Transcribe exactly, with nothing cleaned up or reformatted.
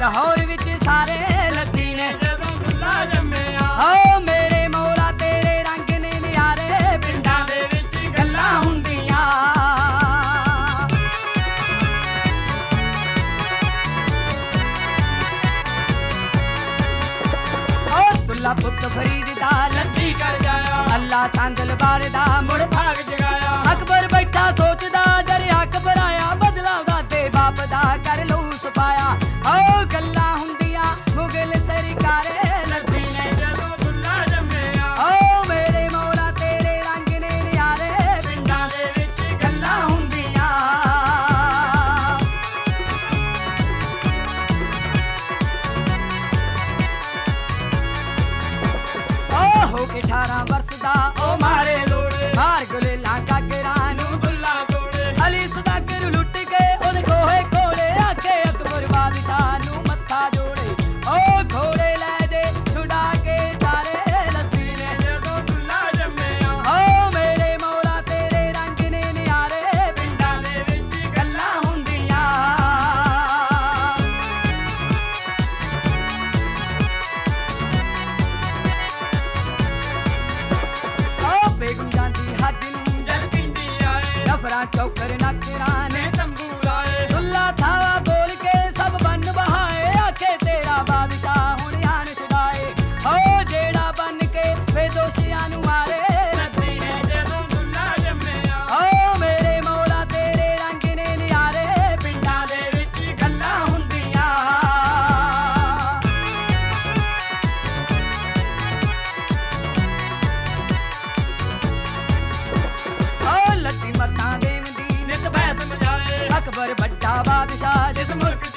ਲਾਹੌਰ ਵਿੱਚ ਸਾਰੇ ਲੱਦੀ ਨੇ ਜਦੋਂ ਦੁੱਲਾ ਜੰਮਿਆ ਓ ਮੇਰੇ ਮੌਲਾ ਤੇਰੇ ਰੰਗ ਨੇ ਨਿਆਰੇ ਪਿੰਡਾਂ ਦੇ ਵਿੱਚ ਗੱਲਾਂ ਹੁੰਦੀਆਂ ਓ ਦੁੱਲਾ ਪੁੱਤ ਫਰੀਦ ਦਾ ਲੱਦੀ ਕਰ ਜਾਇਆ ਅੱਲਾ ਸੰਗਲ ਬਾਰ ਦਾ ਮੁੜ ਭਾਗ ਜਗਾਇਆ ਅਕਬਰ ਬੈਠਾ ਸੋਚਦਾ ਡਰਿਆ ਘਬਰਾਇਆ ਬਦਲਾ ਉਹਦੇ ਬਾਪ ਦਾ ਕਰ ਲਊ ਸੁਪਾਇਆ ਓ ਗੱਲਾਂ ਹੁੰਦੀਆਂ ਮੁਗਲ ਸਰਕਾਰੇ ਲੱਦੀ ਨੇ ਜਦੋਂ ਦੁੱਲਾ ਜੰਮਿਆ ਓ ਮੇਰੇ ਮੌਲਾ ਤੇਰੇ ਰੰਗ ਨੇ ਨਿਆਰੇ ਪਿੰਡਾਂ ਦੇ ਵਿੱਚ ਗੱਲਾਂ ਹੁੰਦੀਆਂ ਓ ਹੋ ਕੇ ਅਠਾਰਾਂ ਵਰਸ ਦਾ ਉਹ ਮਾਰੇ ਲੋੜੇ ਮਾਰ ਗੁਲੇ ਲਾਂਗਾ ਗਰਾਂ ਨੂੰ ਦੁੱਲਾ ਤੋੜੇ ਅਲੀ ਸੁਦਾਗਰ ਲੁੱਟ ਕੇ ਉਹਦੇ ਕੋਹੇ ਕੋਲੇ ਆਕੇ ਅਕਬਰ ਬਾਦਸ਼ਾਹ ਨੂੰ ਮੱਥਾ ਜੋੜੇ ਓ ਘੋੜੇ ਲੈ ਦੇ ਛੁਡਾ ਕੇ ਸਾਰੇ ਲੱਦੀ ਨੇ ਜਦੋਂ ਦੁੱਲਾ ਜੰਮਿਆ ਓ ਮੇਰੇ ਮੌਲਾ ਤੇਰੇ ਰੰਗ ਨੇ ਨਿਆਰੇ ਪਿੰਡਾਂ ਦੇ ਵਿੱਚ ਗੱਲਾਂ ਹੁੰਦੀਆਂ ਓ ਬੇਗਮ ਜਾਂਦੀ ਹੱਜ ਨੂੰ ਜਦ ਪਿੰਡੀ ਆਏ ਨਫਰਾਂ ਚੌਕਰ ਨਕਰਾਂ ਨੇ ਨੇ ਤੰਬੂਰ ਆਏ ਦੁੱਲਾ ਥਾਵਾ ਬੋਲ ਕੇ ਸਭ ਬੰਨ ਬਹਾਏ ਆਖੇ ਤੇਰਾ ਬਾਦਸ਼ਾਹ ਹੁਣ ਆਣ ਛੁਡਾਏ ਓ ਜਿਹੜਾ ਬੰਨ ਕੇ ਬੇਦੋਸ਼ੀਆਂ ਨੂੰ ਮਾਰੇ ਲੱਦੀ ਨੇ ਜਦੋਂ ਦੁੱਲਾ ਜੰਮਿਆ ਓ ਮੇਰੇ ਮੌਲਾ ਤੇਰੇ ਰੰਗ ਨੇ ਨਿਆਰੇ ਪਿੰਡਾਂ ਦੇ ਵਿੱਚ ਗੱਲਾਂ ਹੁੰਦੀਆਂ ਓ ਲੱਤੀ ਮੱਤਾਂ ਦੇਵਦੀ ਨਿਤ ਬੈਸ ਮਜਾਏ ਅਕਬਰ ਵੱਡਾ ਬਾਦਸ਼ਾਹ ਜਿਸ ਮੁਲਕ